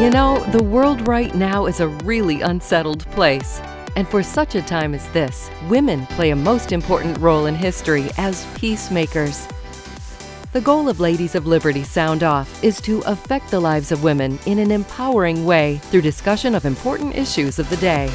You know, the world right now is a really unsettled place. And for such a time as this, women play a most important role in history as peacemakers. The goal of Ladies of Liberty Sound Off is to affect the lives of women in an empowering way through discussion of important issues of the day.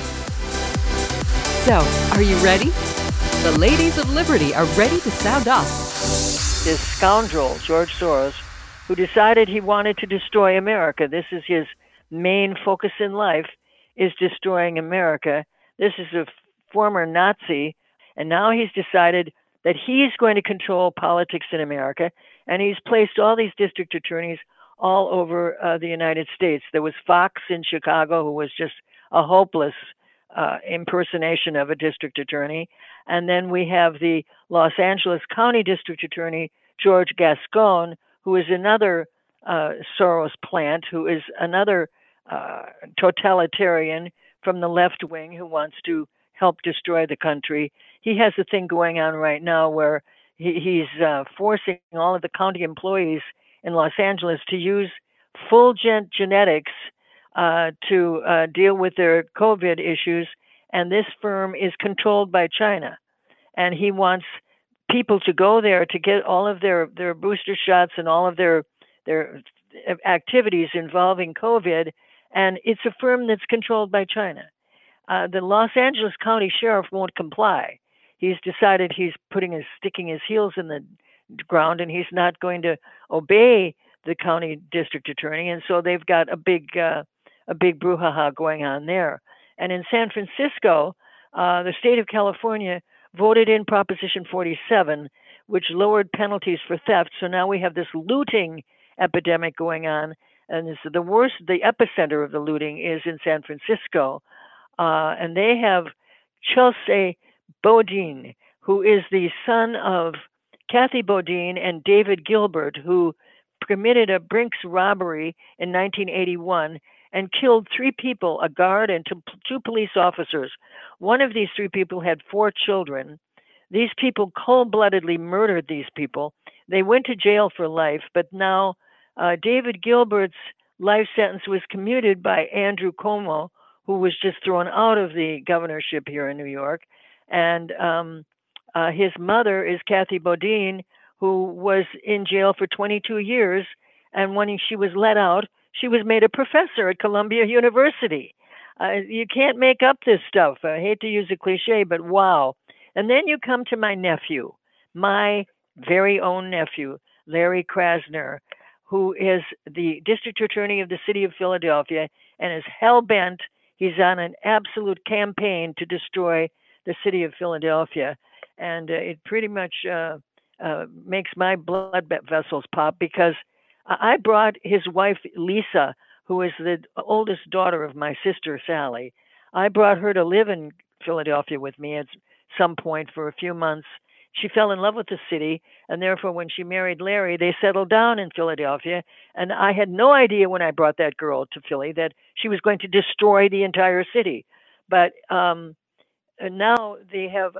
So, are you ready? The Ladies of Liberty are ready to sound off. This scoundrel, George Soros, who decided he wanted to destroy America. This is his main focus in life, is destroying America. This is a former Nazi, and now he's decided that he's going to control politics in America, and he's placed all these district attorneys all over the United States. There was Fox in Chicago, who was just a hopeless impersonation of a district attorney. And then we have the Los Angeles County District Attorney, George Gascon, who is another Soros plant, who is another totalitarian from the left wing who wants to help destroy the country. He has a thing going on right now where he's forcing all of the county employees in Los Angeles to use Fulgent Genetics to deal with their COVID issues. And this firm is controlled by China. And he wants people to go there to get all of their booster shots and all of their activities involving COVID. And it's a firm that's controlled by China. The Los Angeles County Sheriff won't comply. He's decided he's sticking his heels in the ground, and he's not going to obey the county district attorney. And so they've got a big brouhaha going on there. And in San Francisco, the state of California voted in Proposition 47, which lowered penalties for theft. So now we have this looting epidemic going on. And it's the epicenter of the looting is in San Francisco. And they have Chelsea Bodine, who is the son of Kathy Bodine and David Gilbert, who committed a Brinks robbery in 1981 and killed 3 people, a guard and 2 police officers. One of these 3 people had 4 children. These people cold-bloodedly murdered these people. They went to jail for life, but now David Gilbert's life sentence was commuted by Andrew Cuomo, who was just thrown out of the governorship here in New York. And his mother is Kathy Bodine, who was in jail for 22 years. And when she was let out, she was made a professor at Columbia University. You can't make up this stuff. I hate to use a cliche, but wow. And then you come to my nephew, my very own nephew, Larry Krasner, who is the district attorney of the city of Philadelphia and is hell-bent. He's on an absolute campaign to destroy the city of Philadelphia. And it pretty much makes my blood vessels pop, because I brought his wife, Lisa, who is the oldest daughter of my sister, Sally. I brought her to live in Philadelphia with me at some point for a few months. She fell in love with the city, and therefore when she married Larry, they settled down in Philadelphia. And I had no idea when I brought that girl to Philly that she was going to destroy the entire city. But now they have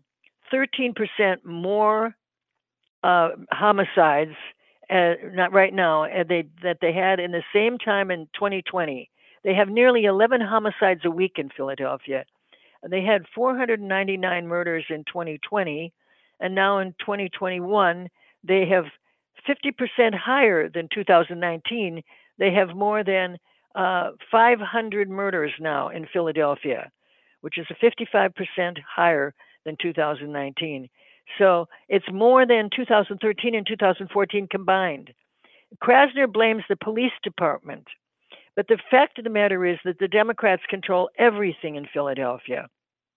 13% more homicides, not right now, that they had in the same time in 2020. They have nearly 11 homicides a week in Philadelphia. They had 499 murders in 2020, and now in 2021, they have 50% higher than 2019. They have more than 500 murders now in Philadelphia, which is a 55% higher than 2019. So it's more than 2013 and 2014 combined. Krasner blames the police department, but the fact of the matter is that the Democrats control everything in Philadelphia.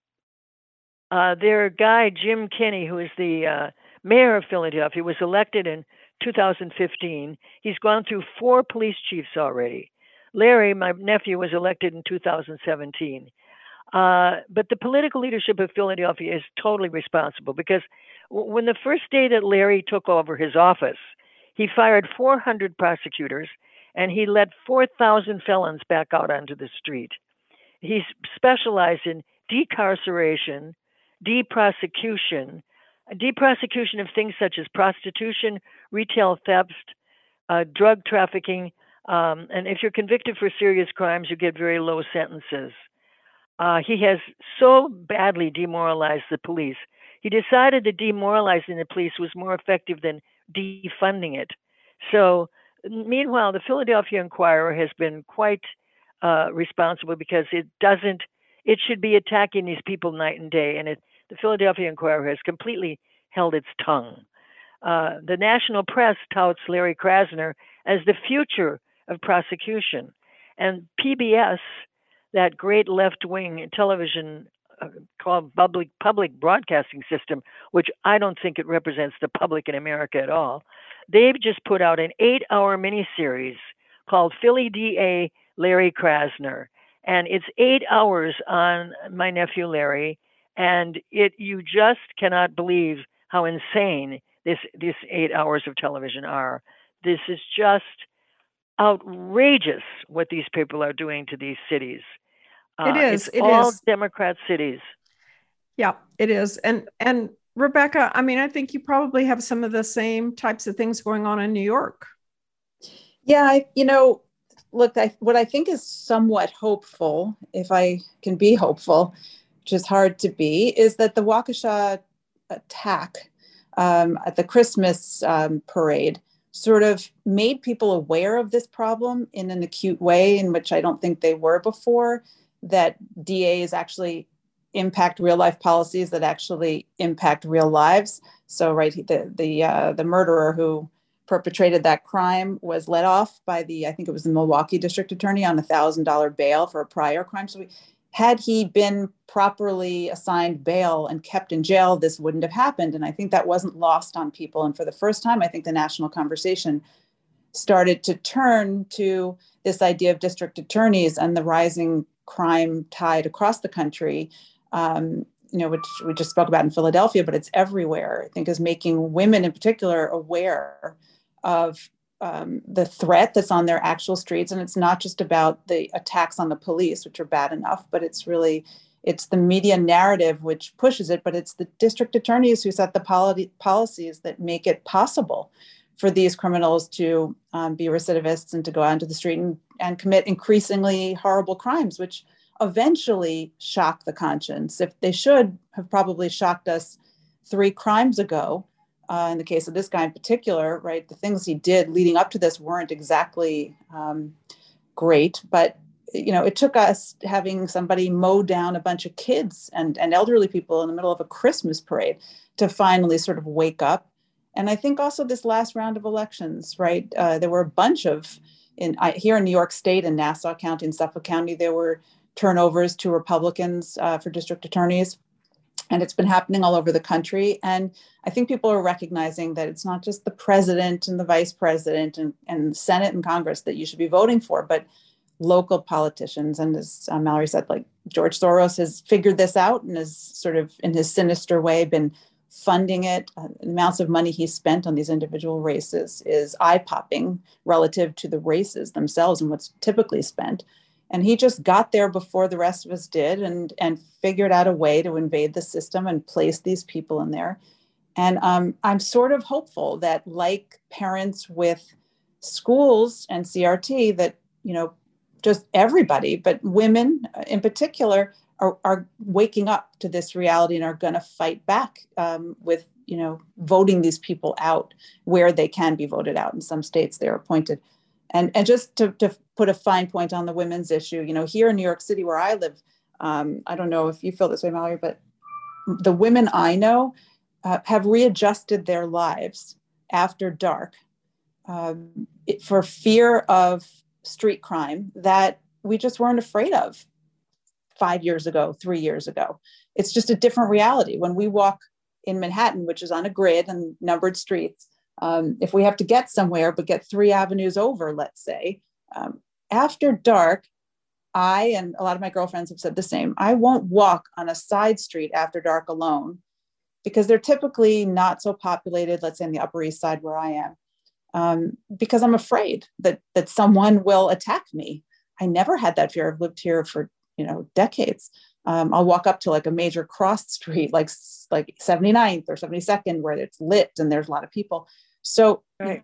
Their guy, Jim Kenney, who is the mayor of Philadelphia, was elected in 2015. He's gone through 4 police chiefs already. Larry, my nephew, was elected in 2017. But the political leadership of Philadelphia is totally responsible, because when the first day that Larry took over his office, he fired 400 prosecutors and he let 4,000 felons back out onto the street. He's specialized in decarceration, deprosecution of things such as prostitution, retail theft, drug trafficking, And if you're convicted for serious crimes, you get very low sentences. He has so badly demoralized the police. He decided that demoralizing the police was more effective than defunding it. So, meanwhile, the Philadelphia Inquirer has been quite responsible because it doesn't. It should be attacking these people night and day, and the Philadelphia Inquirer has completely held its tongue. The national press touts Larry Krasner as the future of prosecution, and PBS, that great left-wing television called public broadcasting system, which I don't think it represents the public in America at all. They've just put out an 8-hour miniseries called Philly DA Larry Krasner, and it's 8 hours on my nephew Larry, and you just cannot believe how insane this 8 hours of television are. This is just outrageous what these people are doing to these cities. It's all Democrat cities. Yeah, it is. And Rebecca, I mean, I think you probably have some of the same types of things going on in New York. Yeah, look, what I think is somewhat hopeful, if I can be hopeful, which is hard to be, is that the Waukesha attack at the Christmas parade sort of made people aware of this problem in an acute way in which I don't think they were before, that DAs actually impact real life policies that actually impact real lives. So, right, the murderer who perpetrated that crime was let off by I think it was the Milwaukee district attorney on $1,000 bail for a prior crime. So had he been properly assigned bail and kept in jail, this wouldn't have happened. And I think that wasn't lost on people. And for the first time, I think the national conversation started to turn to this idea of district attorneys and the rising crime tide across the country, which we just spoke about in Philadelphia, but it's everywhere, I think, is making women in particular aware of the threat that's on their actual streets. And it's not just about the attacks on the police, which are bad enough, but it's the media narrative which pushes it, but it's the district attorneys who set the policies that make it possible for these criminals to be recidivists and to go out into the street and commit increasingly horrible crimes, which eventually shock the conscience. If they should have probably shocked us 3 crimes ago, in the case of this guy in particular, right, the things he did leading up to this weren't exactly great, but it took us having somebody mow down a bunch of kids and elderly people in the middle of a Christmas parade to finally sort of wake up. And I think also this last round of elections, right, there were a bunch of, here in New York State and Nassau County and Suffolk County, there were turnovers to Republicans for district attorneys. And it's been happening all over the country. And I think people are recognizing that it's not just the president and the vice president and the Senate and Congress that you should be voting for, but local politicians. And as Mallory said, like George Soros has figured this out and has sort of, in his sinister way, been funding it. The amounts of money he spent on these individual races is eye-popping relative to the races themselves and what's typically spent. And he just got there before the rest of us did and figured out a way to invade the system and place these people in there. And I'm sort of hopeful that, like parents with schools and CRT, that, just everybody, but women in particular, are waking up to this reality and are going to fight back with, voting these people out where they can be voted out. In some states, they're appointed. And just to put a fine point on the women's issue, here in New York City where I live, I don't know if you feel this way, Mallory, but the women I know have readjusted their lives after dark for fear of street crime that we just weren't afraid of 5 years ago, 3 years ago. It's just a different reality. When we walk in Manhattan, which is on a grid and numbered streets, if we have to get somewhere, but get 3 avenues over, let's say, after dark, I and a lot of my girlfriends have said the same. I won't walk on a side street after dark alone because they're typically not so populated, let's say in the Upper East Side where I am, because I'm afraid that someone will attack me. I never had that fear. I've lived here for, decades. I'll walk up to like a major cross street, like 79th or 72nd, where it's lit and there's a lot of people. So right.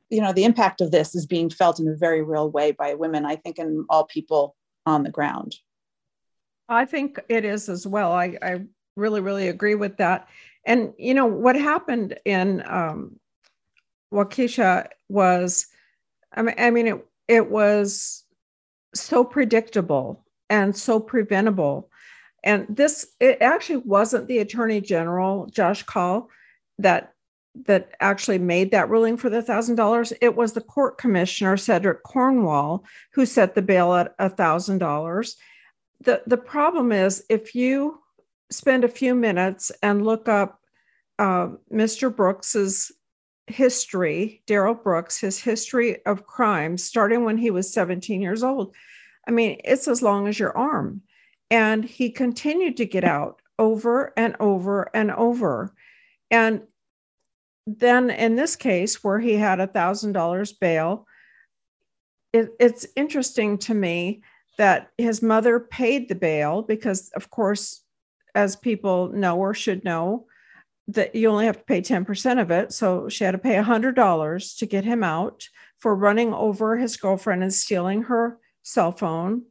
the impact of this is being felt in a very real way by women, I think, and all people on the ground. I think it is as well. I really, really agree with that. And, what happened in Waukesha was, it was so predictable and so preventable. And it actually wasn't the Attorney General, Josh Kaul, that actually made that ruling for the $1,000. It was the court commissioner, Cedric Cornwall, who set the bail at $1,000. The problem is, if you spend a few minutes and look up Mr. Brooks's history, Darrell Brooks, his history of crimes, starting when he was 17 years old, it's as long as your arm. And he continued to get out over and over and over. And then in this case, where he had $1,000 bail, it's interesting to me that his mother paid the bail because, of course, as people know or should know, that you only have to pay 10% of it. So she had to pay $100 to get him out for running over his girlfriend and stealing her cell phone.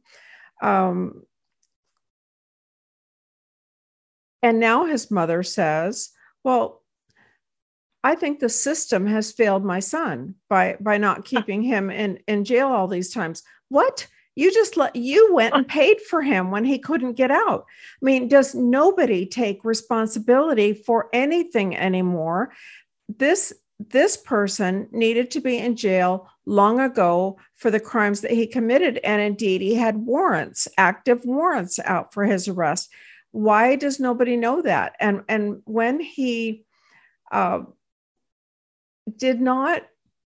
And now his mother says, well, I think the system has failed my son by not keeping him in jail all these times. What? You went and paid for him when he couldn't get out. Does nobody take responsibility for anything anymore? This person needed to be in jail long ago for the crimes that he committed. And indeed, he had active warrants out for his arrest. Why does nobody know that? And when he did not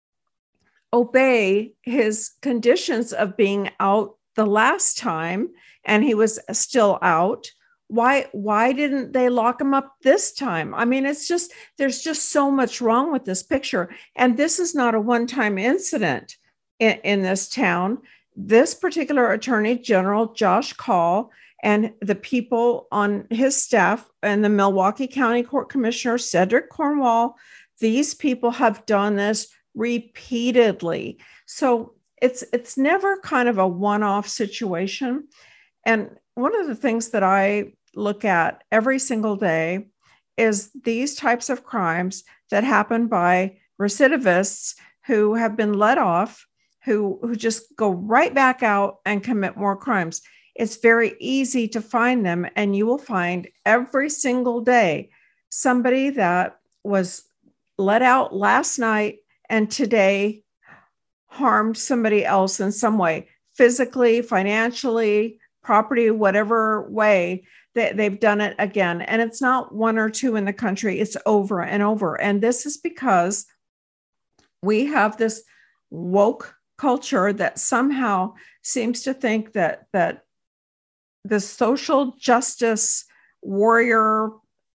obey his conditions of being out the last time, and he was still out, why didn't they lock him up this time? There's just so much wrong with this picture. And this is not a one-time incident in this town. This particular Attorney General, Josh Kaul, and the people on his staff, and the Milwaukee County Court Commissioner, Cedric Cornwall, these people have done this repeatedly. So it's never kind of a one-off situation. And one of the things that I look at every single day is these types of crimes that happen by recidivists who have been let off, who just go right back out and commit more crimes. It's very easy to find them, and you will find every single day somebody that was let out last night and today harmed somebody else in some way, physically, financially, property, whatever way. They've done it again. And it's not one or two in the country, it's over and over. And this is because we have this woke culture that somehow seems to think that the social justice warrior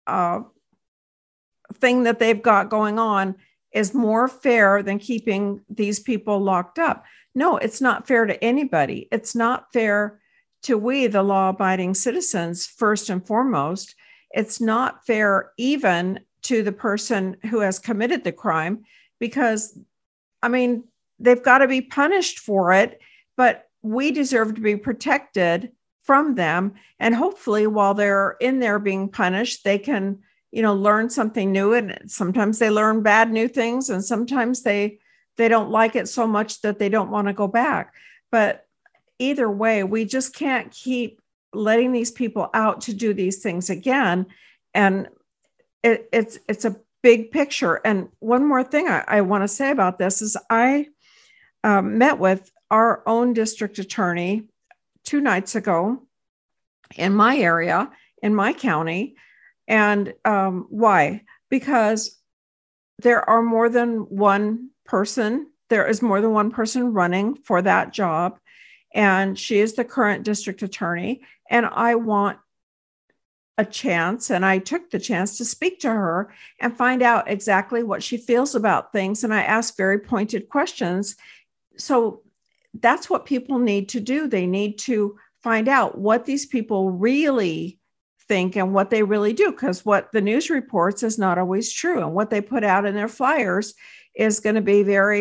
thing that they've got going on is more fair than keeping these people locked up. No, it's not fair to anybody. It's not fair to we, the law-abiding citizens, first and foremost. It's not fair even to the person who has committed the crime, because, they've got to be punished for it, but we deserve to be protected from them. And hopefully while they're in there being punished, they can learn something new. And sometimes they learn bad new things, and sometimes they don't like it so much that they don't want to go back. But either way, we just can't keep letting these people out to do these things again. And it's a big picture. And one more thing I want to say about this is I met with our own district attorney 2 nights ago in my area, in my county. And why? Because there are more than one person. There is more than one person running for that job. And she is the current district attorney. And I want a chance, and I took the chance to speak to her and find out exactly what she feels about things. And I asked very pointed questions. So that's what people need to do. They need to find out what these people really think and what they really do, because what the news reports is not always true. And what they put out in their flyers is going to be very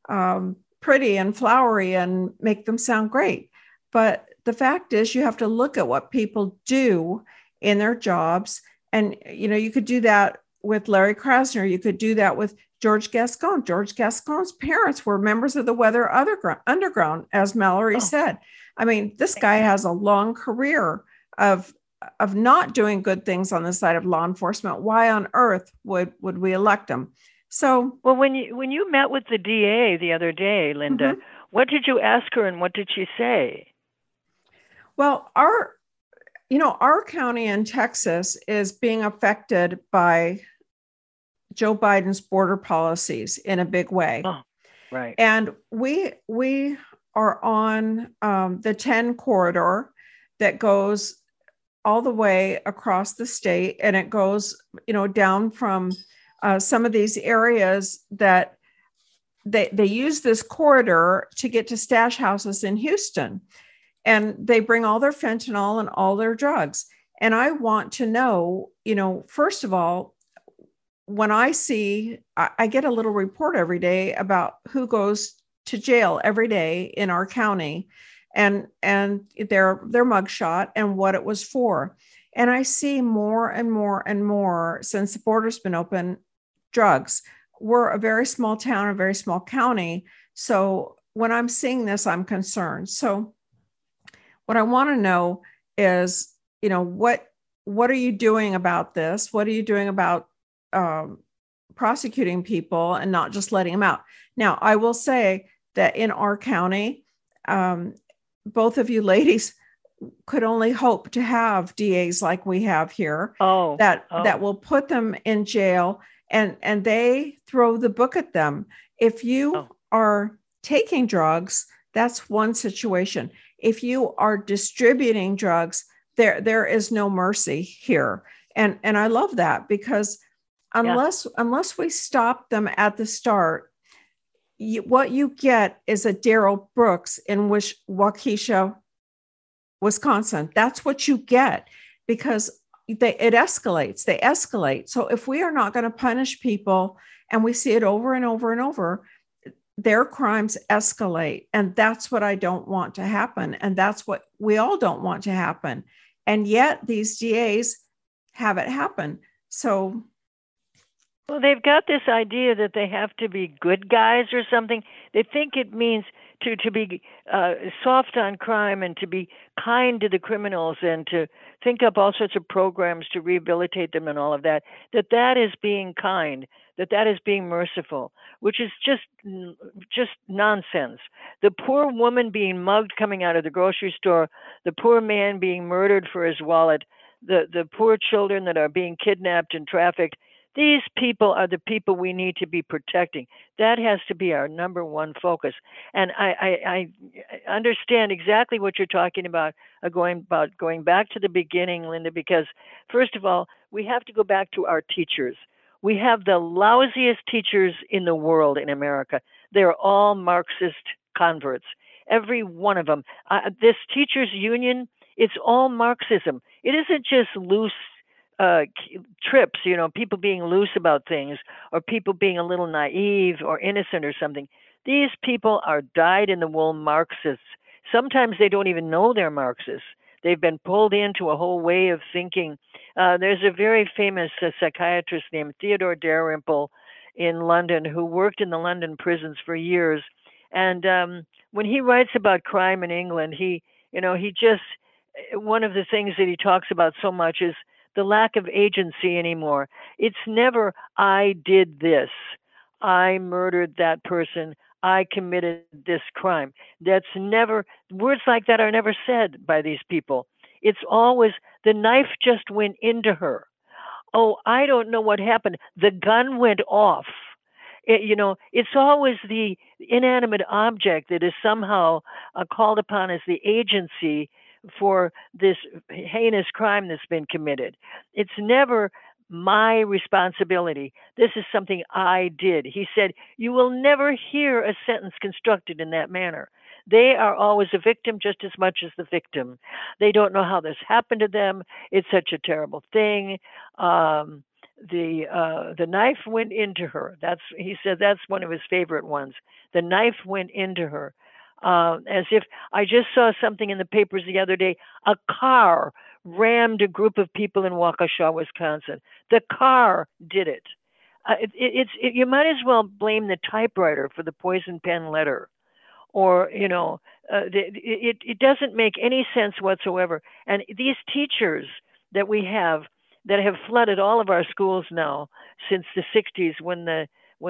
pretty and flowery and make them sound great. But the fact is, you have to look at what people do in their jobs. And, you could do that with Larry Krasner. You could do that with George Gascon. George Gascon's parents were members of the Weather Underground, as Mallory said. I mean, this guy has a long career of not doing good things on the side of law enforcement. Why on earth would we elect him? So, well, when you met with the DA the other day, Linda, what did you ask her and what did she say? Well, our county in Texas is being affected by Joe Biden's border policies in a big way. Oh, right. And we are on the 10 corridor that goes all the way across the state, and it goes, down from some of these areas that they use this corridor to get to stash houses in Houston. And they bring all their fentanyl and all their drugs. And I want to know, first of all, when I get a little report every day about who goes to jail every day in our county and their mugshot and what it was for. And I see more and more and more since the border's been open, drugs. We're a very small town, a very small county. So when I'm seeing this, I'm concerned. So what I want to know is, what are you doing about this? What are you doing about prosecuting people and not just letting them out? Now, I will say that in our county, both of you ladies could only hope to have DAs like we have here that will put them in jail and they throw the book at them. If you are taking drugs, that's one situation. If you are distributing drugs, there is no mercy here. And I love that because unless we stop them at the start, what you get is a Darrell Brooks in Waukesha, Wisconsin. That's what you get because it escalates. They escalate. So if we are not going to punish people, and we see it over and over and over, their crimes escalate. And that's what I don't want to happen. And that's what we all don't want to happen. And yet these DAs have it happen. So. Well, they've got this idea that they have to be good guys or something. They think it means to be soft on crime and to be kind to the criminals and to think up all sorts of programs to rehabilitate them and all of that, that is being kind, that is being merciful, which is just nonsense. The poor woman being mugged coming out of the grocery store, the poor man being murdered for his wallet, the poor children that are being kidnapped and trafficked, these people are the people we need to be protecting. That has to be our number one focus. And I understand exactly what you're talking about, going back to the beginning, Linda, because first of all, we have to go back to our teachers. We have the lousiest teachers in the world in America. They're all Marxist converts, every one of them. This teachers union, it's all Marxism. It isn't just loose trips, people being loose about things or people being a little naive or innocent or something. These people are dyed-in-the-wool Marxists. Sometimes they don't even know they're Marxists. They've been pulled into a whole way of thinking. There's a very famous psychiatrist named Theodore Dalrymple in London who worked in the London prisons for years. And when he writes about crime in England, he just, one of the things that he talks about so much is the lack of agency anymore. It's never, I did this, I murdered that person, I committed this crime. That's never, words like that are never said by these people. It's always, the knife just went into her. Oh, I don't know what happened. The gun went off. It's always the inanimate object that is somehow called upon as the agency for this heinous crime that's been committed. It's never my responsibility. This is something I did. He said, you will never hear a sentence constructed in that manner. They are always a victim just as much as the victim. They don't know how this happened to them. It's such a terrible thing. the knife went into her. He said that's one of his favorite ones. The knife went into her, as if I just saw something in the papers the other day. A car rammed a group of people in Waukesha, Wisconsin. The car did it. You might as well blame the typewriter for the poison pen letter, or it doesn't make any sense whatsoever. And these teachers that we have that have flooded all of our schools now since the 60s, when the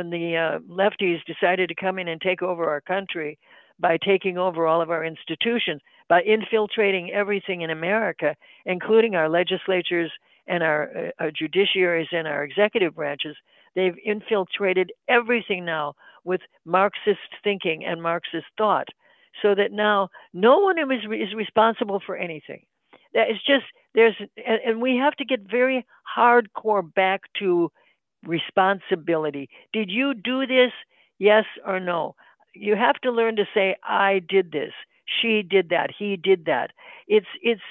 lefties decided to come in and take over our country by taking over all of our institutions, by infiltrating everything in America, including our legislatures and our judiciaries and our executive branches. They've infiltrated everything now with Marxist thinking and Marxist thought, so that now no one is responsible for anything. That is just and we have to get very hardcore back to responsibility. Did you do this? Yes or no? You have to learn to say, I did this, she did that, he did that. It's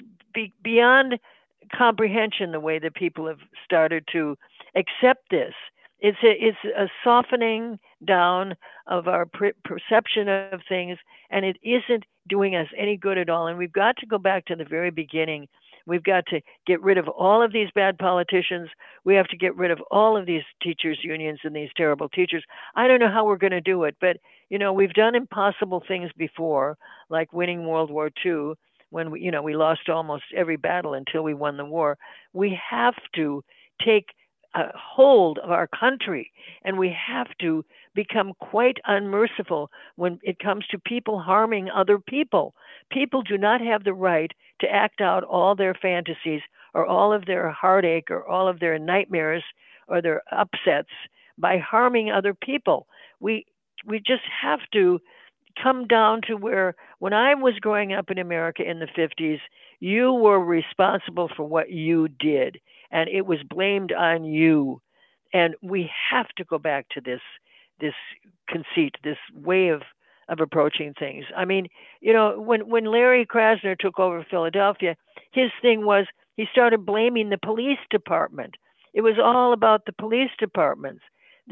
beyond comprehension the way that people have started to accept this. It's a softening down of our perception of things, and it isn't doing us any good at all. And we've got to go back to the very beginning. We've got to get rid of all of these bad politicians. We have to get rid of all of these teachers' unions and these terrible teachers. I don't know how we're going to do it, but we've done impossible things before, like winning World War II, when we lost almost every battle until we won the war. We have to take a hold of our country, and we have to become quite unmerciful when it comes to people harming other people. People do not have the right to act out all their fantasies or all of their heartache or all of their nightmares or their upsets by harming other people. We just have to come down to where, when I was growing up in America in the 50s, you were responsible for what you did, and it was blamed on you. And we have to go back to this conceit, this way of approaching things. I mean, when Larry Krasner took over Philadelphia, his thing was he started blaming the police department. It was all about the police departments.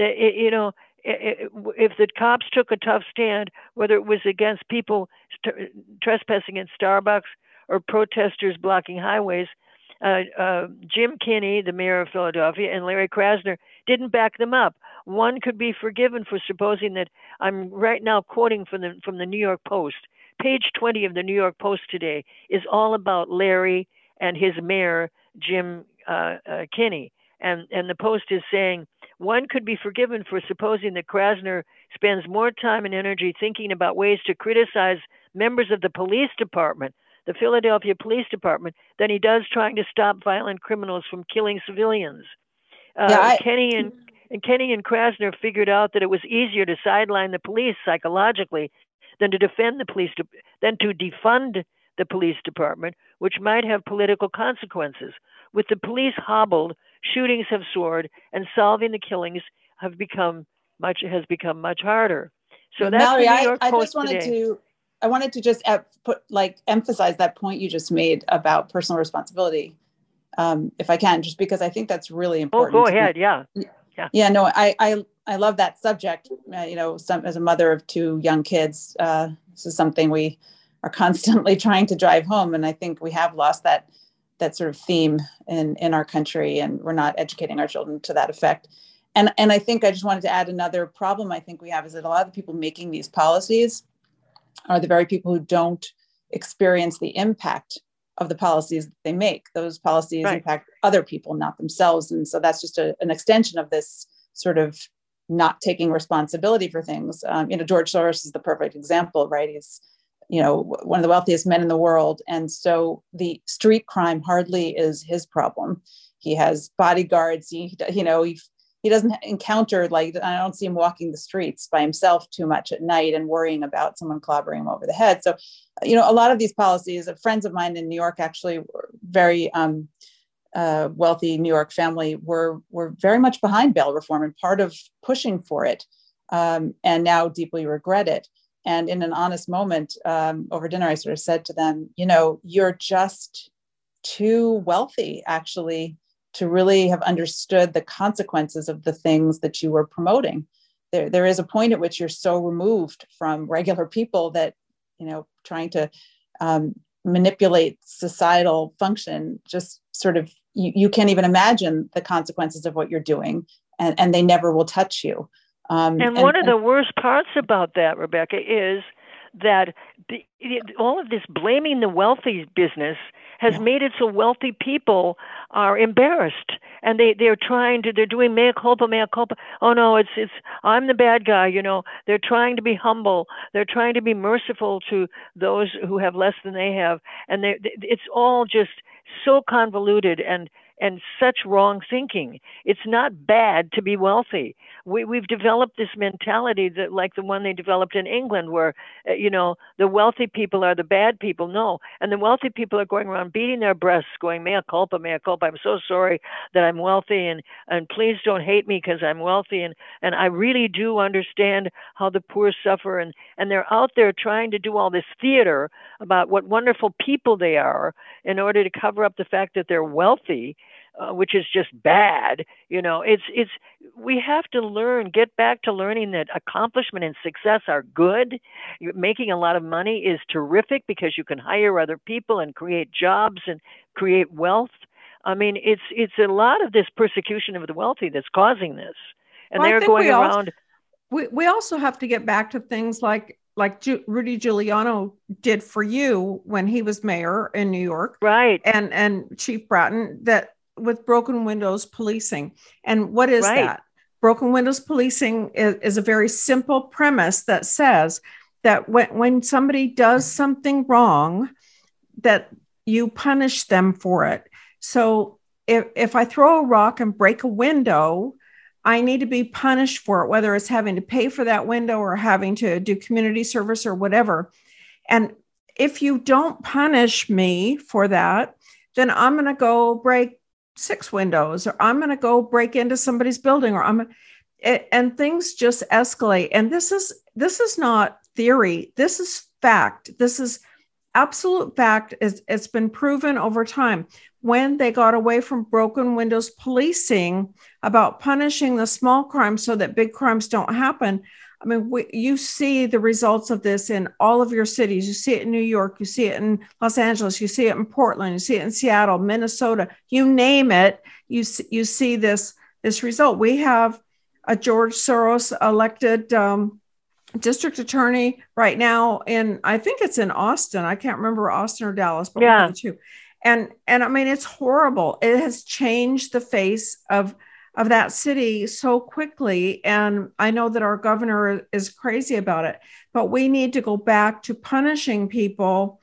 If the cops took a tough stand, whether it was against people trespassing in Starbucks or protesters blocking highways, Jim Kenney, the mayor of Philadelphia, and Larry Krasner didn't back them up. One could be forgiven for supposing that. I'm right now quoting from the New York Post. Page 20 of the New York Post today is all about Larry and his mayor, Jim Kenney. And the Post is saying, one could be forgiven for supposing that Krasner spends more time and energy thinking about ways to criticize members of the police department, the Philadelphia Police Department, than he does trying to stop violent criminals from killing civilians. Kenney and Krasner figured out that it was easier to sideline the police psychologically than to defend than to defund the police department, which might have political consequences. With the police hobbled, shootings have soared, and solving the killings has become much harder. So that's Mallory, the New York I Post just wanted today. I wanted to just emphasize that point you just made about personal responsibility, if I can, just because I think that's really important. Oh, go ahead. Yeah. Yeah. No, I love that subject. As a mother of two young kids, this is something we are constantly trying to drive home, and I think we have lost that sort of theme in our country, and we're not educating our children to that effect. And I think I just wanted to add another problem I think we have is that a lot of the people making these policies are the very people who don't experience the impact of the policies that they make. Those policies impact other people, not themselves. And so that's just an extension of this sort of not taking responsibility for things. George Soros is the perfect example, right? He's one of the wealthiest men in the world. And so the street crime hardly is his problem. He has bodyguards. He doesn't encounter, I don't see him walking the streets by himself too much at night and worrying about someone clobbering him over the head. So, a lot of these policies, friends of mine in New York, actually were very wealthy New York family, were very much behind bail reform and part of pushing for it, and now deeply regret it. And in an honest moment over dinner, I sort of said to them, you're just too wealthy, actually, to really have understood the consequences of the things that you were promoting. There is a point at which you're so removed from regular people that, trying to manipulate societal function, just sort of, you can't even imagine the consequences of what you're doing, and they never will touch you. And one of the worst parts about that, Rebecca, is that all of this blaming the wealthy business has made it so wealthy people are embarrassed, and they're doing mea culpa. Oh no, it's I'm the bad guy. They're trying to be humble. They're trying to be merciful to those who have less than they have, and it's all just so convoluted and such wrong thinking. It's not bad to be wealthy. We've developed this mentality that, like the one they developed in England, where the wealthy people are the bad people. No, and the wealthy people are going around beating their breasts, going mea culpa, mea culpa. I'm so sorry that I'm wealthy, and please don't hate me because I'm wealthy, and I really do understand how the poor suffer, and they're out there trying to do all this theater about what wonderful people they are in order to cover up the fact that they're wealthy. Which is just bad. We have to get back to learning that accomplishment and success are good. Making a lot of money is terrific because you can hire other people and create jobs and create wealth. I mean, it's a lot of this persecution of the wealthy that's causing this. And they're going around. We also have to get back to things like Rudy Giuliani did for you when he was mayor in New York. Right. And Chief Bratton, that with broken windows policing. And what is that? Broken windows policing is a very simple premise that says that when somebody does something wrong, that you punish them for it. So if I throw a rock and break a window, I need to be punished for it, whether it's having to pay for that window or having to do community service or whatever. And if you don't punish me for that, then I'm going to go break 6 windows, or I'm going to go break into somebody's building, and things just escalate. And this is not theory. This is fact. This is absolute fact. It's been proven over time. When they got away from broken windows policing about punishing the small crimes so that big crimes don't happen, I mean, you see the results of this in all of your cities. You see it in New York, you see it in Los Angeles, you see it in Portland, you see it in Seattle, Minnesota, you name it. You see this result. We have a George Soros elected district attorney right now I think it's in Austin. I can't remember Austin or Dallas, but one of the two. And I mean, it's horrible. It has changed the face of that city so quickly. And I know that our governor is crazy about it, but we need to go back to punishing people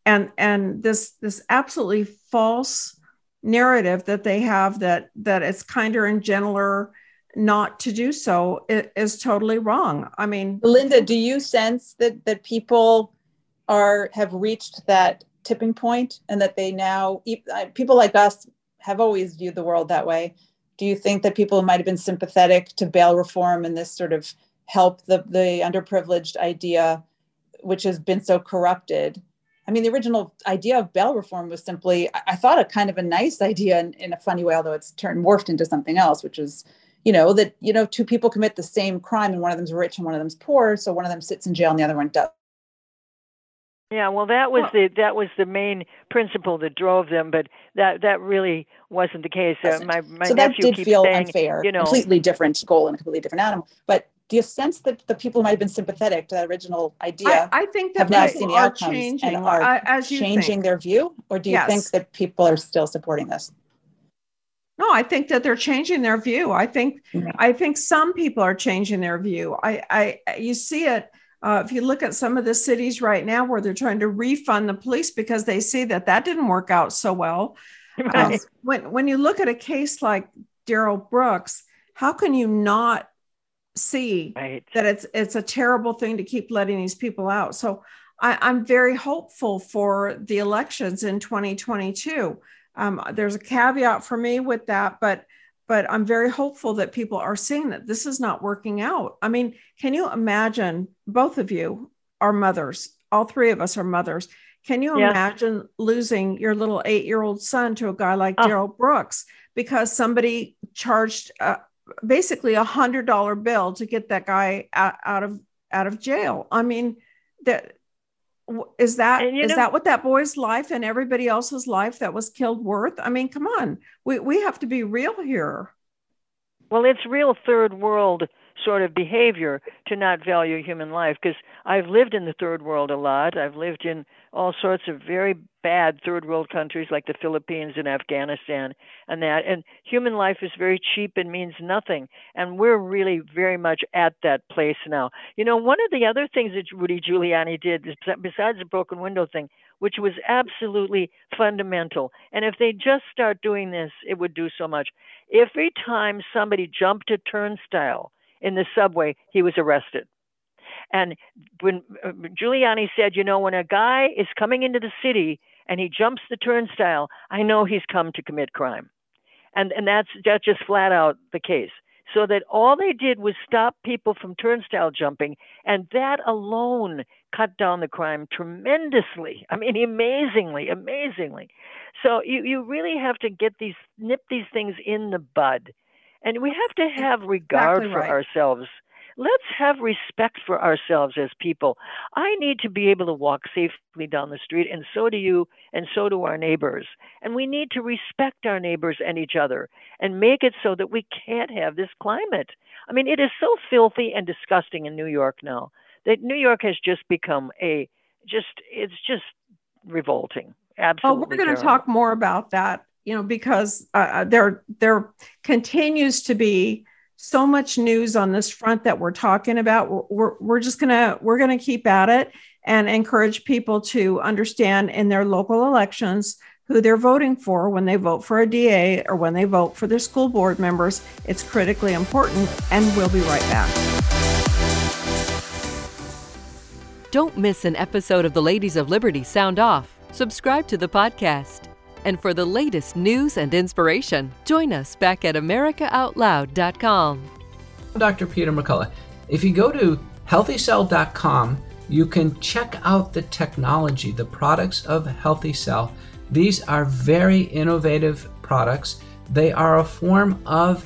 and this absolutely false narrative that they have that it's kinder and gentler not to do so is totally wrong. I mean, Linda, do you sense that people have reached that tipping point, and that they now, people like us have always viewed the world that way? Do you think that people might have been sympathetic to bail reform and this sort of help the underprivileged idea, which has been so corrupted? I mean, the original idea of bail reform was simply, I thought, a kind of a nice idea in a funny way, although it's morphed into something else, which is, that, 2 people commit the same crime and one of them's rich and one of them's poor. So one of them sits in jail and the other one does. Yeah, well, that was the main principle that drove them, but that really wasn't the case. My so that nephew did feel saying, unfair, completely different goal and a completely different animal. But do you sense that the people who might have been sympathetic to that original idea I think that have now seen the outcomes changing, and are changing their view? Or do you think that people are still supporting this? No, I think that they're changing their view. I think some people are changing their view. You see it. If you look at some of the cities right now where they're trying to refund the police because they see that didn't work out so well. Right. When you look at a case like Darrell Brooks, how can you not see that it's a terrible thing to keep letting these people out? So I'm very hopeful for the elections in 2022. There's a caveat for me with that, but I'm very hopeful that people are seeing that this is not working out. I mean, can you imagine, both of you are mothers, all 3 of us are mothers. Can you imagine losing your little 8-year-old son to a guy like Darrell Brooks because somebody charged basically $100 bill to get that guy out of jail? I mean, is that what that boy's life and everybody else's life that was killed worth? I mean, come on, we have to be real here. Well, it's real third world sort of behavior to not value human life, because I've lived in the third world a lot. I've lived in all sorts of very bad third world countries like the Philippines and Afghanistan and that. And human life is very cheap and means nothing. And we're really very much at that place now. You know, one of the other things that Rudy Giuliani did, besides the broken window thing, which was absolutely fundamental, and if they just start doing this, it would do so much. Every time somebody jumped a turnstile in the subway, he was arrested. And when Giuliani said, you know, when a guy is coming into the city and he jumps the turnstile, I know he's come to commit crime. And that's just flat out the case. So that all they did was stop people from turnstile jumping, and that alone cut down the crime tremendously. I mean, amazingly. So you really have to nip these things in the bud. And we have to have regard for ourselves. Let's have respect for ourselves as people. I need to be able to walk safely down the street, and so do you, and so do our neighbors. And we need to respect our neighbors and each other and make it so that we can't have this climate. I mean, it is so filthy and disgusting in New York now that New York has just become it's just revolting. Absolutely. We're going to talk more about that, you know, because there continues to be so much news on this front that we're talking about. We're going to keep at it and encourage people to understand in their local elections who they're voting for when they vote for a DA or when they vote for their school board members. It's critically important, and we'll be right back. Don't miss an episode of the Ladies of Liberty Sound Off. Subscribe to the podcast. And for the latest news and inspiration, join us back at AmericaOutloud.com. I'm Dr. Peter McCullough. If you go to HealthyCell.com, you can check out the technology, the products of Healthy Cell. These are very innovative products. They are a form of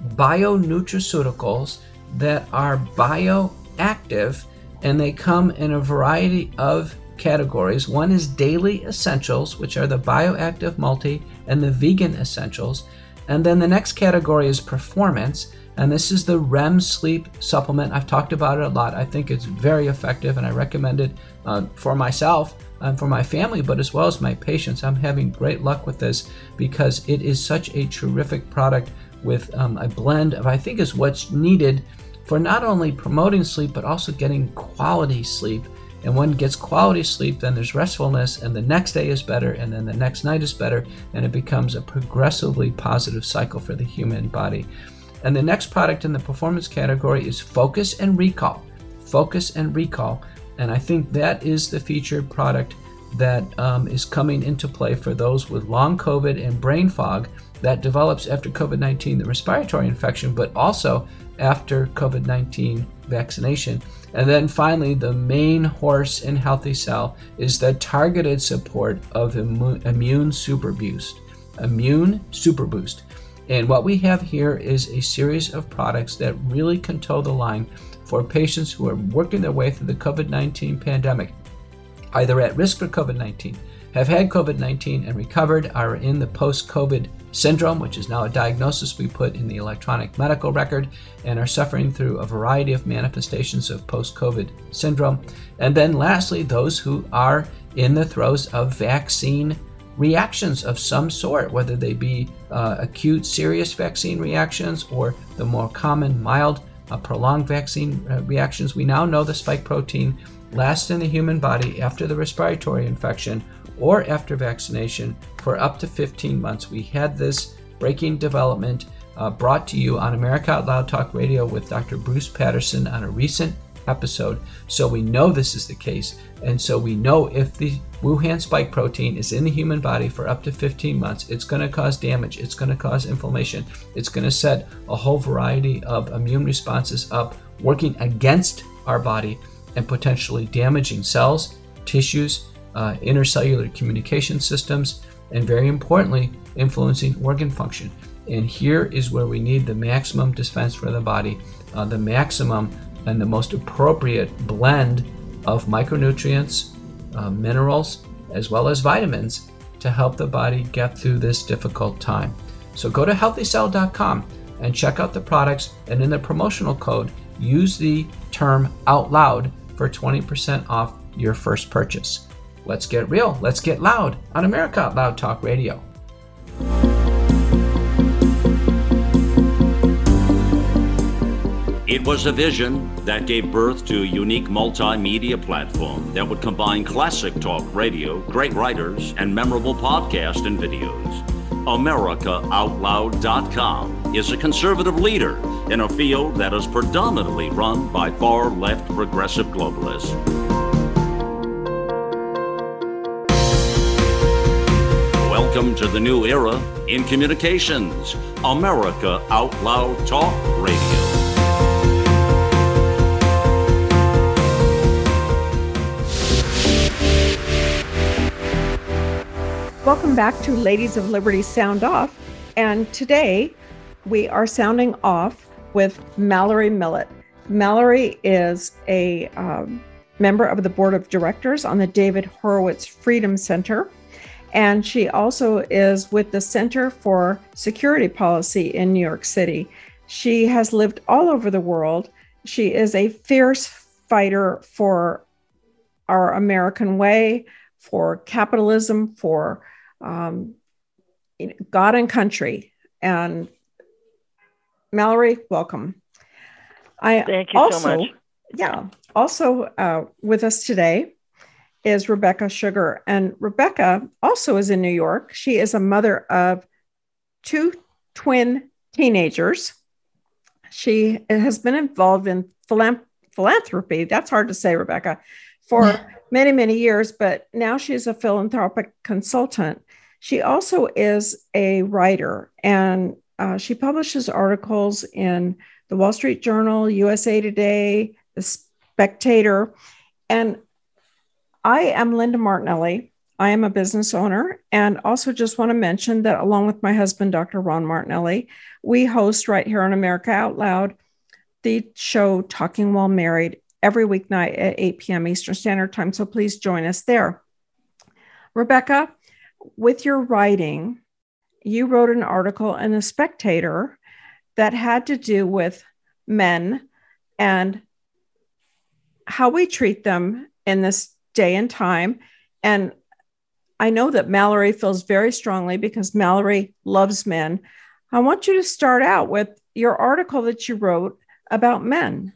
bionutraceuticals that are bioactive, and they come in a variety of categories. One is daily essentials, which are the bioactive multi and the vegan essentials. And then the next category is performance, and this is the REM sleep supplement. I've talked about it a lot. I think it's very effective, and I recommend it for myself and for my family, but as well as my patients. I'm having great luck with this because it is such a terrific product with a blend of, I think, is what's needed for not only promoting sleep, but also getting quality sleep. And when it gets quality sleep, then there's restfulness, and the next day is better, and then the next night is better, and it becomes a progressively positive cycle for the human body. And the next product in the performance category is Focus and Recall. Focus and Recall. And I think that is the featured product that is coming into play for those with long COVID and brain fog that develops after COVID-19, the respiratory infection, but also after COVID-19 vaccination. And then finally, the main horse in Healthy Cell is the targeted support of Immune Super Boost. Immune Super Boost. And what we have here is a series of products that really can toe the line for patients who are working their way through the COVID-19 pandemic, either at risk for COVID-19, have had COVID-19 and recovered, are in the post-COVID syndrome, which is now a diagnosis we put in the electronic medical record, and are suffering through a variety of manifestations of post-COVID syndrome. And then lastly, those who are in the throes of vaccine reactions of some sort, whether they be acute serious vaccine reactions or the more common mild prolonged vaccine reactions. We now know the spike protein lasts in the human body after the respiratory infection or after vaccination for up to 15 months. We had this breaking development brought to you on America Out Loud Talk Radio with Dr. Bruce Patterson on a recent episode. So we know this is the case. And so we know if the Wuhan spike protein is in the human body for up to 15 months, it's going to cause damage. It's going to cause inflammation. It's going to set a whole variety of immune responses up, working against our body and potentially damaging cells, tissues, intercellular communication systems, and very importantly, influencing organ function. And here is where we need the maximum defense for the body, the maximum and the most appropriate blend of micronutrients, minerals, as well as vitamins to help the body get through this difficult time. So go to healthycell.com and check out the products, and in the promotional code, use the term out loud for 20% off your first purchase. Let's get real, let's get loud on America Out Loud Talk Radio. It was a vision that gave birth to a unique multimedia platform that would combine classic talk radio, great writers, and memorable podcasts and videos. AmericaOutloud.com is a conservative leader in a field that is predominantly run by far-left progressive globalists. Welcome to the new era in communications, America Out Loud Talk Radio. Welcome back to Ladies of Liberty Sound Off. And today we are sounding off with Mallory Millett. Mallory is a member of the board of directors on the David Horowitz Freedom Center. And she also is with the Center for Security Policy in New York City. She has lived all over the world. She is a fierce fighter for our American way, for capitalism, for God and country. And Mallory, welcome. Thank you so much. Yeah. Also with us today is Rebecca Sugar. And Rebecca also is in New York. She is a mother of 2 twin teenagers. She has been involved in philanthropy. That's hard to say, Rebecca, for many, many years, but now she's a philanthropic consultant. She also is a writer, and she publishes articles in the Wall Street Journal, USA Today, The Spectator. And I am Linda Martinelli. I am a business owner, and also just want to mention that along with my husband, Dr. Ron Martinelli, we host right here on America Out Loud the show Talking While Married every weeknight at 8 p.m. Eastern Standard Time. So please join us there. Rebecca, with your writing, you wrote an article in The Spectator that had to do with men and how we treat them in this day and time. And I know that Mallory feels very strongly because Mallory loves men. I want you to start out with your article that you wrote about men.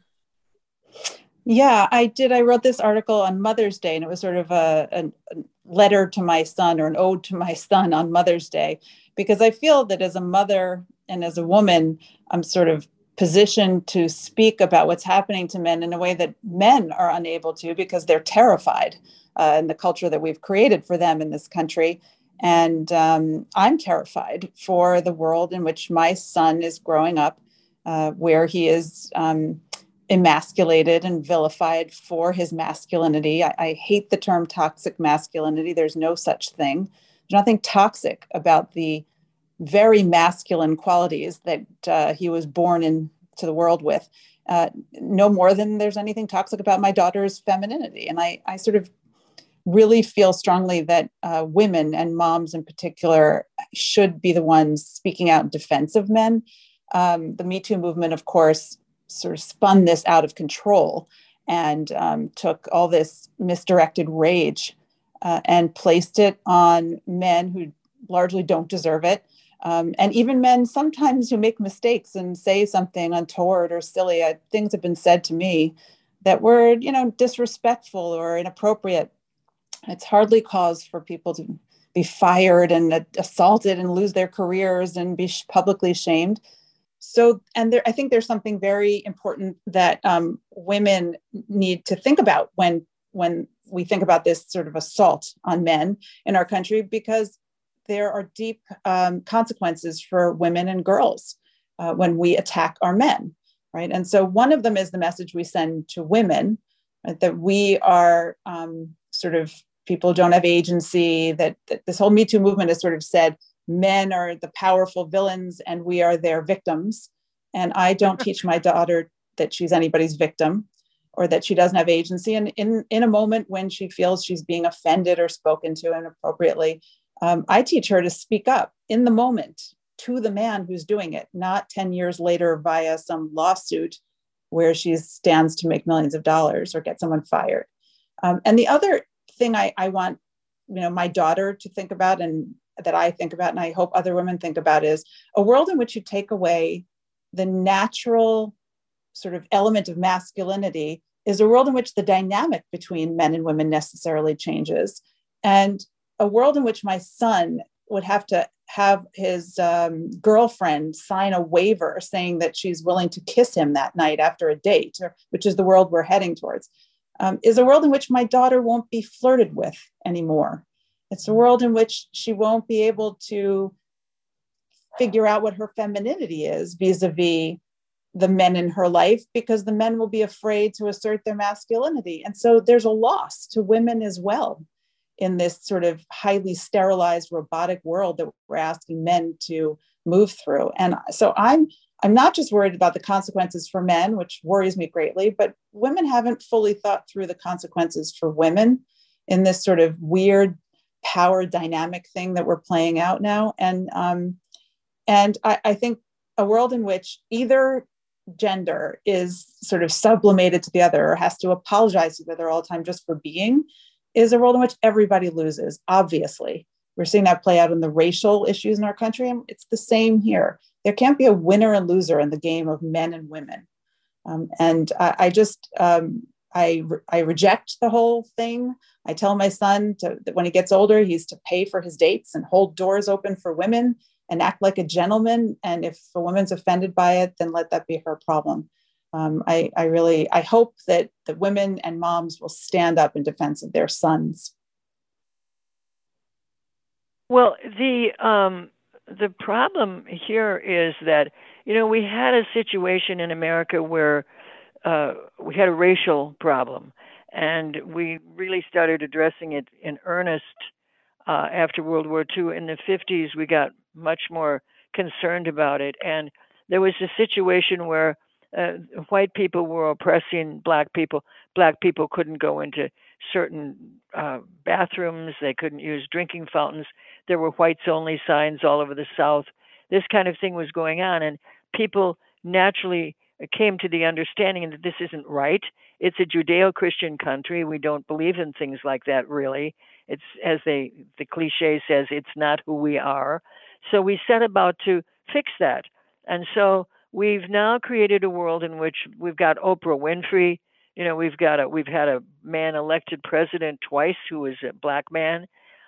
Yeah, I did. I wrote this article on Mother's Day, and it was sort of a letter to my son, or an ode to my son on Mother's Day, because I feel that as a mother and as a woman, I'm sort of positioned to speak about what's happening to men in a way that men are unable to, because they're terrified in the culture that we've created for them in this country. And I'm terrified for the world in which my son is growing up, where he is emasculated and vilified for his masculinity. I hate the term toxic masculinity. There's no such thing. There's nothing toxic about the very masculine qualities that he was born into the world with, no more than there's anything toxic about my daughter's femininity. And I sort of really feel strongly that women, and moms in particular, should be the ones speaking out in defense of men. The Me Too movement, of course, sort of spun this out of control and took all this misdirected rage and placed it on men who largely don't deserve it. And even men sometimes who make mistakes and say something untoward or silly. Things have been said to me that were, disrespectful or inappropriate. It's hardly cause for people to be fired and assaulted and lose their careers and be publicly shamed. So, and I think there's something very important that women need to think about when we think about this sort of assault on men in our country, because there are deep consequences for women and girls when we attack our men, right? And so one of them is the message we send to women, right, that we are sort of people don't have agency, that this whole Me Too movement has sort of said men are the powerful villains and we are their victims. And I don't teach my daughter that she's anybody's victim or that she doesn't have agency. And in a moment when she feels she's being offended or spoken to inappropriately, I teach her to speak up in the moment to the man who's doing it, not 10 years later via some lawsuit where she stands to make millions of dollars or get someone fired. And the other thing I want, my daughter to think about, and that I think about, and I hope other women think about, is a world in which you take away the natural sort of element of masculinity is a world in which the dynamic between men and women necessarily changes. And a world in which my son would have to have his girlfriend sign a waiver saying that she's willing to kiss him that night after a date, which is the world we're heading towards, is a world in which my daughter won't be flirted with anymore. It's a world in which she won't be able to figure out what her femininity is vis-a-vis the men in her life, because the men will be afraid to assert their masculinity. And so there's a loss to women as well in this sort of highly sterilized robotic world that we're asking men to move through. And so I'm not just worried about the consequences for men, which worries me greatly, but women haven't fully thought through the consequences for women in this sort of weird power dynamic thing that we're playing out now. And I think a world in which either gender is sort of sublimated to the other or has to apologize to the other all the time just for being is a world in which everybody loses. Obviously, we're seeing that play out in the racial issues in our country, and it's the same here. There can't be a winner and loser in the game of men and women. I reject the whole thing. I tell my son that when he gets older, he's to pay for his dates and hold doors open for women and act like a gentleman. And if a woman's offended by it, then let that be her problem. I hope that the women and moms will stand up in defense of their sons. Well, the problem here is that, we had a situation in America where we had a racial problem, and we really started addressing it in earnest after World War II. In the 50s, we got much more concerned about it, and there was a situation where white people were oppressing black people. Black people couldn't go into certain bathrooms. They couldn't use drinking fountains. There were whites-only signs all over the South. This kind of thing was going on, and people naturally came to the understanding that this isn't right. It's a Judeo-Christian country. We don't believe in things like that, really. It's, as the cliche says, it's not who we are. So we set about to fix that. And so we've now created a world in which we've got Oprah Winfrey. We've had a man elected president twice who is a black man.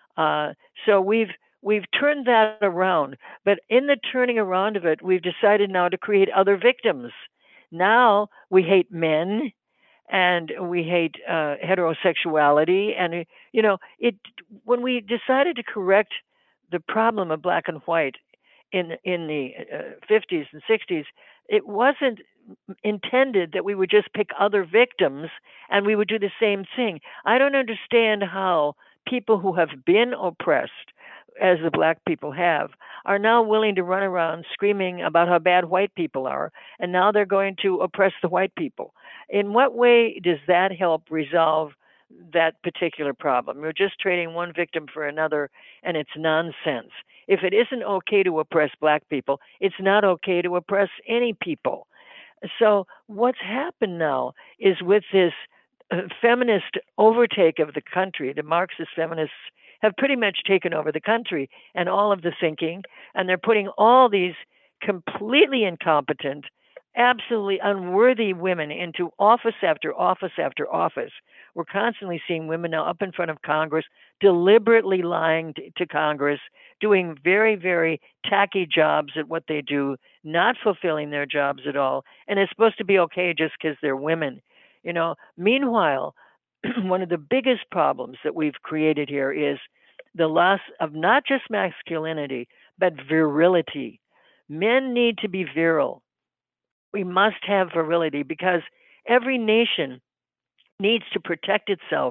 So we've turned that around. But in the turning around of it, we've decided now to create other victims. Now we hate men, and we hate heterosexuality. And when we decided to correct the problem of black and white in the 50s and 60s, it wasn't intended that we would just pick other victims and we would do the same thing. I don't understand how people who have been oppressed, as the black people have, are now willing to run around screaming about how bad white people are, and now they're going to oppress the white people. In what way does that help resolve that particular problem? We're just trading one victim for another, and it's nonsense. If it isn't okay to oppress black people, it's not okay to oppress any people. So what's happened now is with this feminist overtake of the country, the Marxist feminists have pretty much taken over the country and all of the thinking, and they're putting all these completely incompetent, absolutely unworthy women into office after office after office. We're constantly seeing women now up in front of Congress, deliberately lying to Congress, doing very, very tacky jobs at what they do, not fulfilling their jobs at all, and it's supposed to be okay just because they're women. Meanwhile, one of the biggest problems that we've created here is the loss of not just masculinity, but virility. Men need to be virile. We must have virility because every nation needs to protect itself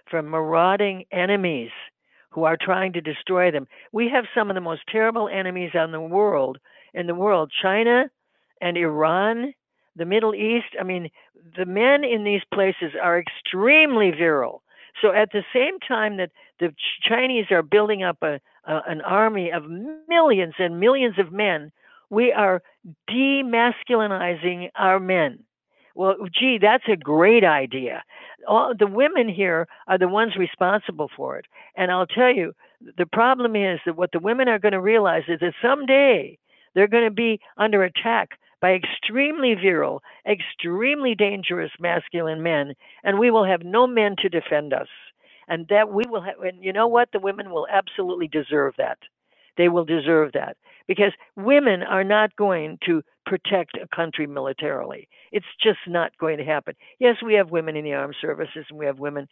from marauding enemies who are trying to destroy them. We have some of the most terrible enemies in the world, China and Iran, the Middle East. I mean, the men in these places are extremely virile. So at the same time that the Chinese are building up an army of millions and millions of men, we are demasculinizing our men. Well, gee, that's a great idea. The women here are the ones responsible for it. And I'll tell you, the problem is that what the women are going to realize is that someday they're going to be under attack by extremely virile, extremely dangerous masculine men, and we will have no men to defend us. And that we will have, and you know what? The women will absolutely deserve that. They will deserve that because women are not going to protect a country militarily. It's just not going to happen. Yes, we have women in the armed services and we have women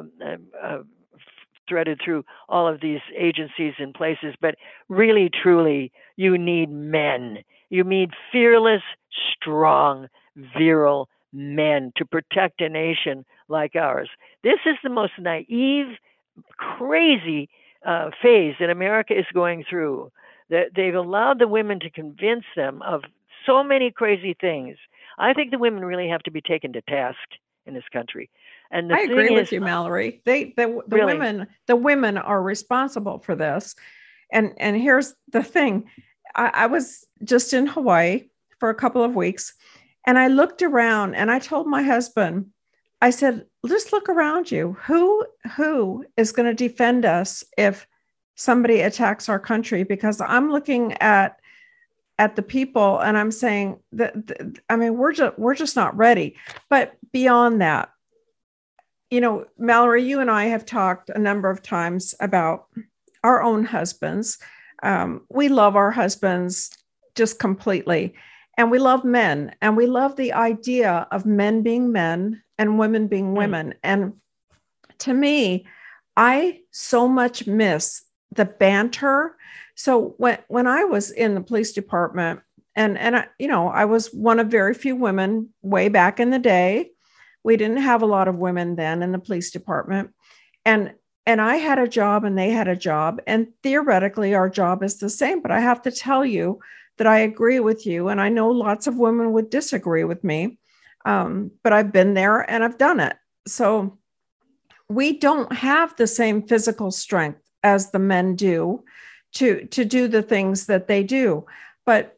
threaded through all of these agencies and places, but really, truly, you need men. You need fearless, strong, virile men to protect a nation like ours. This is the most naive, crazy phase that America is going through. They've allowed the women to convince them of so many crazy things. I think the women really have to be taken to task in this country. And I agree with you, Mallory. The women are responsible for this. And here's the thing. I was just in Hawaii for a couple of weeks, and I looked around and I told my husband, I said, just look around you. Who is going to defend us if somebody attacks our country? Because I'm looking at the people and I'm saying that, we're just not ready. But beyond that, Mallory, you and I have talked a number of times about our own husbands. We love our husbands just completely. And we love men. And we love the idea of men being men and women being women. And to me, I so much miss the banter. So when I was in the police department, and I was one of very few women way back in the day. We didn't have a lot of women then in the police department. And I had a job and they had a job. And theoretically, our job is the same. But I have to tell you that I agree with you. And I know lots of women would disagree with me. But I've been there and I've done it. So we don't have the same physical strength as the men do to do the things that they do. But,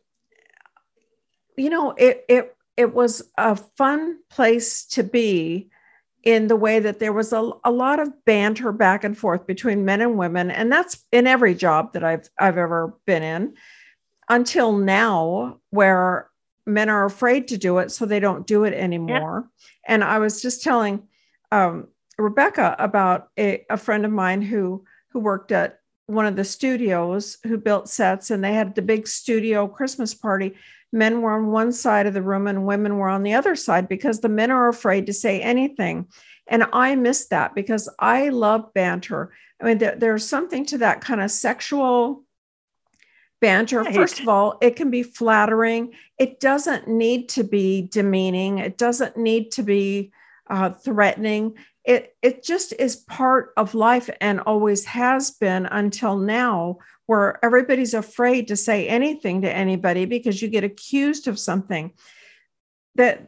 it was a fun place to be in the way that there was a lot of banter back and forth between men and women. And that's in every job that I've ever been in until now, where men are afraid to do it. So they don't do it anymore. Yeah. And I was just telling Rebecca about a friend of mine who worked at one of the studios, who built sets, and they had the big studio Christmas party. Men were on one side of the room and women were on the other side because the men are afraid to say anything. And I miss that because I love banter. I mean, there's something to that kind of sexual banter. Right. First of all, it can be flattering. It doesn't need to be demeaning. It doesn't need to be threatening. It just is part of life and always has been until now, where everybody's afraid to say anything to anybody because you get accused of something. That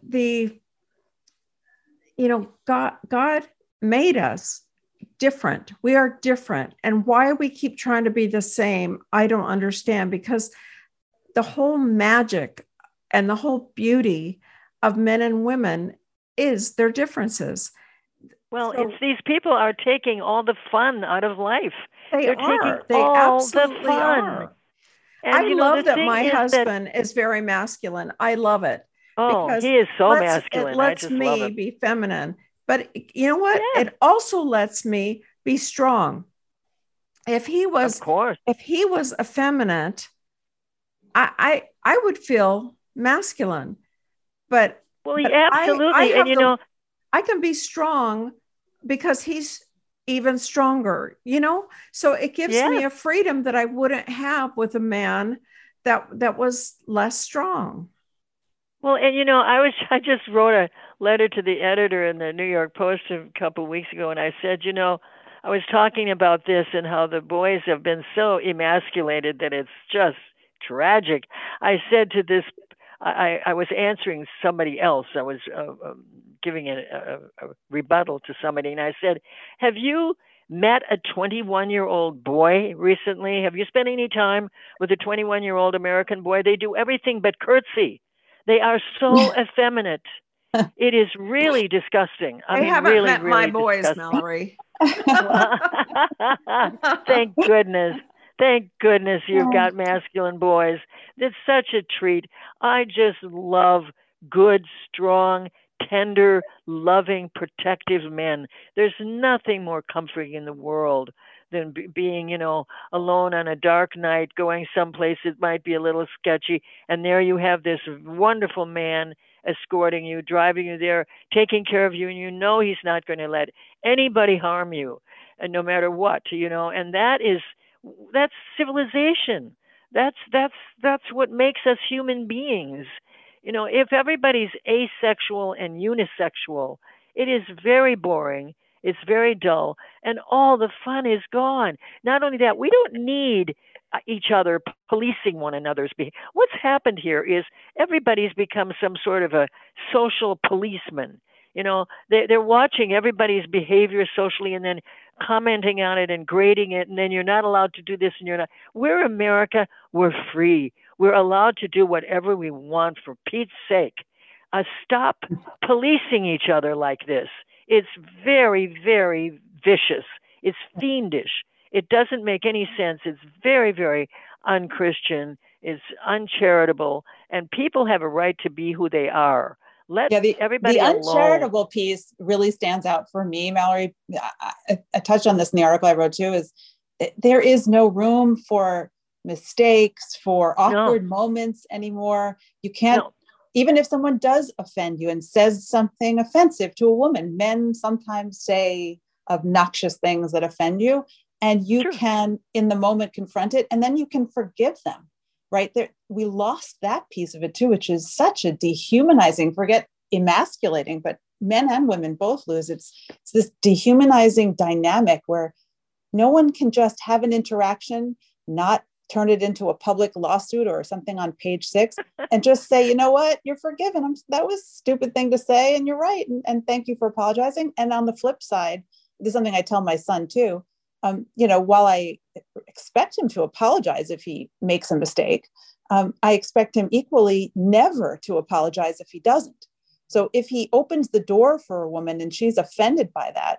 God made us different. We are different. And why we keep trying to be the same, I don't understand, because the whole magic and the whole beauty of men and women is their differences. Well, it's these people are taking all the fun out of life. They're taking all the fun. Are. And I love that my husband is very masculine. I love it. Oh, he is so masculine. It lets me be feminine. But you know what? Yeah. It also lets me be strong. If he was effeminate, I would feel masculine. But absolutely. I can be strong because he's even stronger, so it gives me a freedom that I wouldn't have with a man that was less strong. Well, and I just wrote a letter to the editor in the New York Post a couple of weeks ago, and I said, I was talking about this and how the boys have been so emasculated that it's just tragic. I said to this, I was answering somebody else. I was giving a rebuttal to somebody, and I said, have you met a 21-year-old boy recently? Have you spent any time with a 21-year-old American boy? They do everything but curtsy. They are so effeminate. It is really disgusting. I haven't really, met really my boys, disgusting. Mallory. Thank goodness. Thank goodness you've got masculine boys. It's such a treat. I just love good, strong, tender, loving, protective men. There's nothing more comforting in the world than being, alone on a dark night, going someplace that might be a little sketchy, and there you have this wonderful man escorting you, driving you there, taking care of you, and he's not going to let anybody harm you, and no matter what, and that's civilization. That's what makes us human beings. If everybody's asexual and unisexual, it is very boring. It's very dull, and all the fun is gone. Not only that, we don't need each other policing one another's behavior. What's happened here is everybody's become some sort of a social policeman. They're watching everybody's behavior socially and then commenting on it and grading it, and then you're not allowed to do this and you're not. We're America. We're free. We're allowed to do whatever we want, for Pete's sake. Stop policing each other like this. It's very, very vicious. It's fiendish. It doesn't make any sense. It's very, very unchristian. It's uncharitable. And people have a right to be who they are. Everybody the alone. Uncharitable piece really stands out for me, Mallory. I touched on this in the article I wrote too, is there is no room for mistakes, for awkward moments anymore. You can't, even if someone does offend you and says something offensive to a woman, men sometimes say obnoxious things that offend you, and you can in the moment confront it, and then you can forgive them. Right there, we lost that piece of it too, which is such a dehumanizing, forget emasculating, but men and women both lose. It's this dehumanizing dynamic where no one can just have an interaction, not turn it into a public lawsuit or something on page 6, and just say, you know what, you're forgiven. That was a stupid thing to say, and you're right, and thank you for apologizing. And on the flip side, this is something I tell my son too. While I expect him to apologize if he makes a mistake, I expect him equally never to apologize if he doesn't. So if he opens the door for a woman and she's offended by that,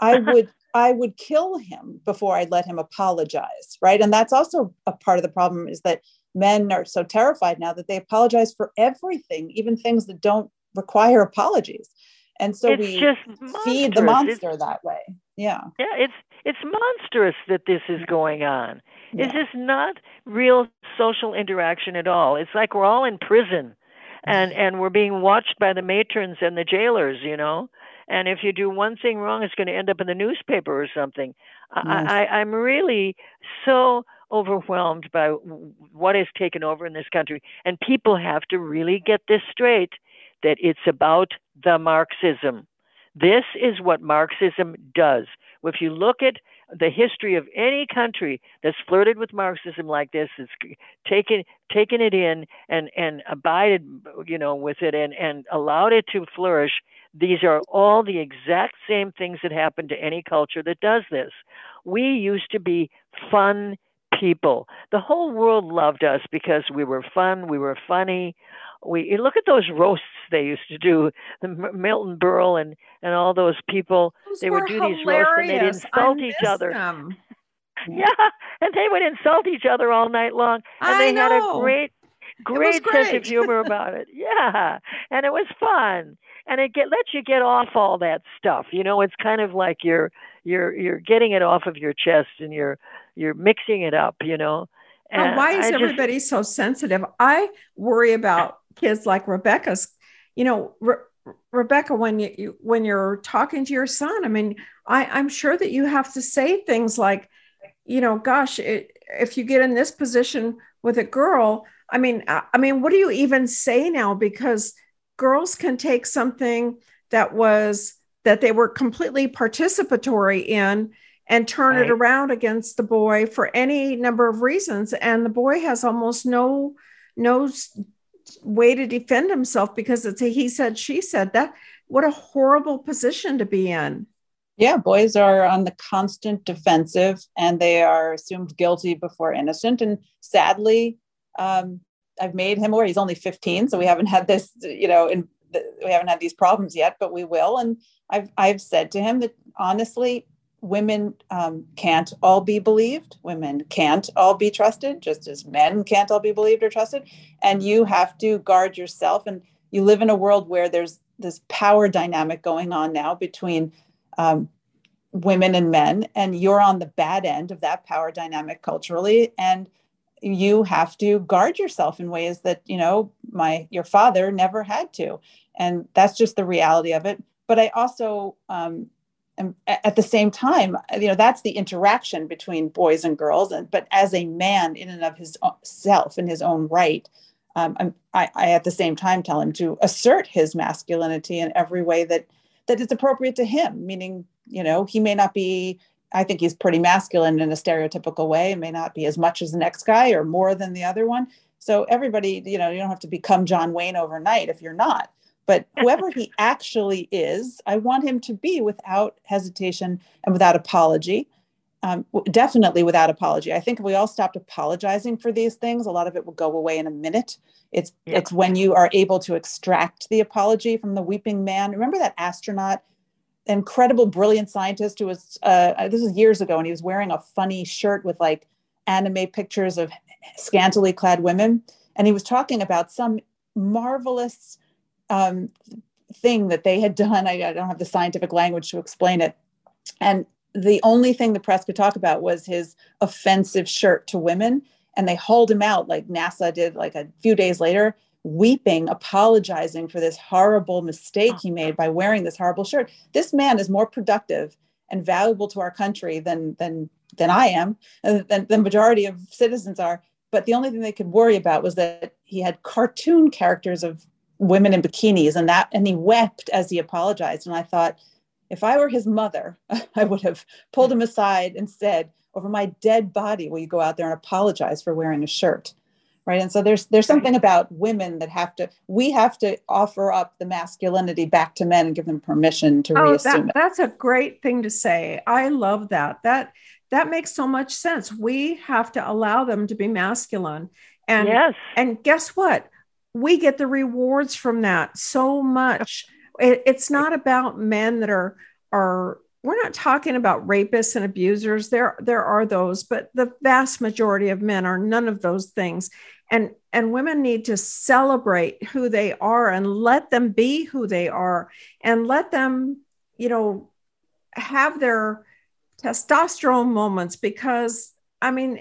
I would kill him before I'd let him apologize, right? And that's also a part of the problem, is that men are so terrified now that they apologize for everything, even things that don't require apologies. And so we feed the monster that way. Yeah. Yeah, it's monstrous that this is going on. Yeah. It's just not real social interaction at all. It's like we're all in prison and we're being watched by the matrons and the jailers, And if you do one thing wrong, it's going to end up in the newspaper or something. Yes. I'm really so overwhelmed by what has taken over in this country. And people have to really get this straight, that it's about the Marxism. This is what Marxism does. If you look at the history of any country that's flirted with Marxism like this, it's taken it in and abided, with it and allowed it to flourish. These are all the exact same things that happen to any culture that does this. We used to be fun people. The whole world loved us because we were fun, we were funny. Look at those roasts they used to do, the Milton Berle and all those people. They would do these roasts and they'd insult each other. Yeah, and they would insult each other all night long. And they had a great sense of humor about it. Yeah, and it was fun. And it lets you get off all that stuff. It's kind of like you're getting it off of your chest and you're mixing it up, And why is everybody so sensitive? I worry about kids like Rebecca's. Rebecca, when you're talking to your son, I mean, I'm sure that you have to say things like, if you get in this position with a girl, I mean, what do you even say now? Because girls can take something that they were completely participatory in and turn it around against the boy for any number of reasons. And the boy has almost no way to defend himself because it's a he said, she said. That, what a horrible position to be in. Yeah, boys are on the constant defensive and they are assumed guilty before innocent. And sadly, I've made him aware. He's only 15, so we haven't had this, we haven't had these problems yet, but we will. And I've said to him that honestly, women can't all be believed. Women can't all be trusted, just as men can't all be believed or trusted. And you have to guard yourself. And you live in a world where there's this power dynamic going on now between women and men, and you're on the bad end of that power dynamic culturally. And you have to guard yourself in ways that, your father never had to. And that's just the reality of it. But I also, at the same time, that's the interaction between boys and girls. But as a man in and of his self, in his own right, I at the same time tell him to assert his masculinity in every way that is appropriate to him. Meaning, he may not be, I think he's pretty masculine in a stereotypical way, and may not be as much as the next guy or more than the other one. So everybody, you don't have to become John Wayne overnight if you're not. But whoever he actually is, I want him to be without hesitation and without apology. Definitely without apology. I think if we all stopped apologizing for these things, a lot of it will go away in a minute. It's when you are able to extract the apology from the weeping man. Remember that astronaut, incredible, brilliant scientist who was, this was years ago, and he was wearing a funny shirt with like anime pictures of scantily clad women. And he was talking about some marvelous thing that they had done. I don't have the scientific language to explain it. And the only thing the press could talk about was his offensive shirt to women. And they hauled him out like NASA did like a few days later, weeping, apologizing for this horrible mistake he made by wearing this horrible shirt. This man is more productive and valuable to our country than I am, than the majority of citizens are. But the only thing they could worry about was that he had cartoon characters of women in bikinis and he wept as he apologized. And I thought, if I were his mother, I would have pulled him aside and said, over my dead body, will you go out there and apologize for wearing a shirt? Right. And so there's something about women that we have to offer up the masculinity back to men and give them permission to reassume it. That's a great thing to say. I love that. That makes so much sense. We have to allow them to be masculine. And, yes. And guess what? We get the rewards from that so much. It's not about men that are, we're not talking about rapists and abusers. There are those, but the vast majority of men are none of those things. And women need to celebrate who they are and let them be who they are and let them, have their testosterone moments, because I mean,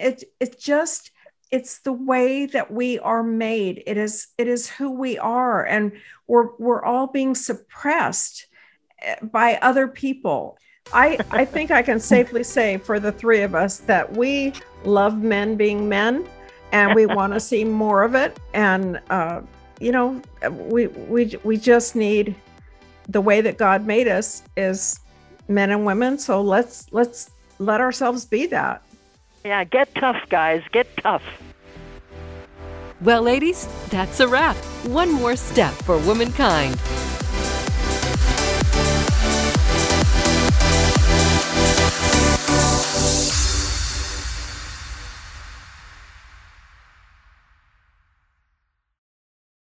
it's the way that we are made. It is who we are. And we're all being suppressed by other people. I think I can safely say for the three of us that we love men being men, and we want to see more of it. And, we just need, the way that God made us is men and women. So let's let ourselves be that. Yeah, get tough, guys. Get tough. Well, ladies, that's a wrap. One more step for womankind.